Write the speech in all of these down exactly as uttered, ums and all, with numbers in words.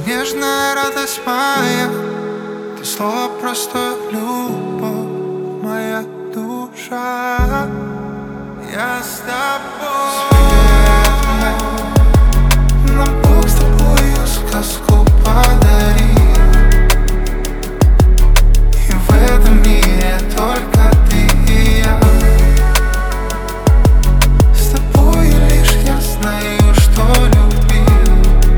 нежная радость моя, ты слово простое, любовь, моя душа. Я с тобой. Нам Бог с тобою сказку подарил, и в этом мире только ты и я. С тобой лишь я знаю, что любил.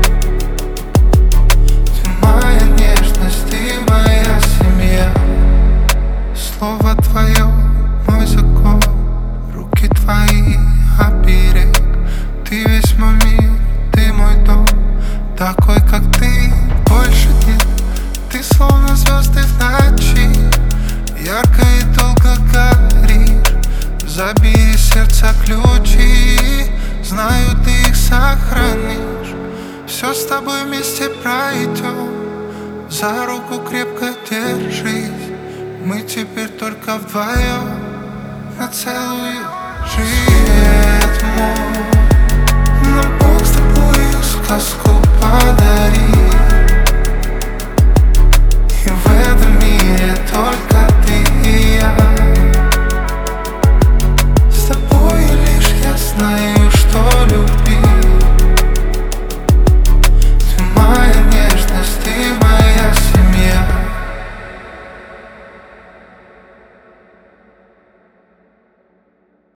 Ты моя нежность, ты моя семья. Слово твое мой закон, руки твои оберег. Ты весь мой мир, ты мой дом, такой как ты больше нет. Ты словно звезды в ночи, ярко и долго горишь. Забери сердце ключи, знаю, ты их сохранишь. Все с тобой вместе пройдем, за руку крепко держись. Мы теперь только вдвоем на целую жизнь.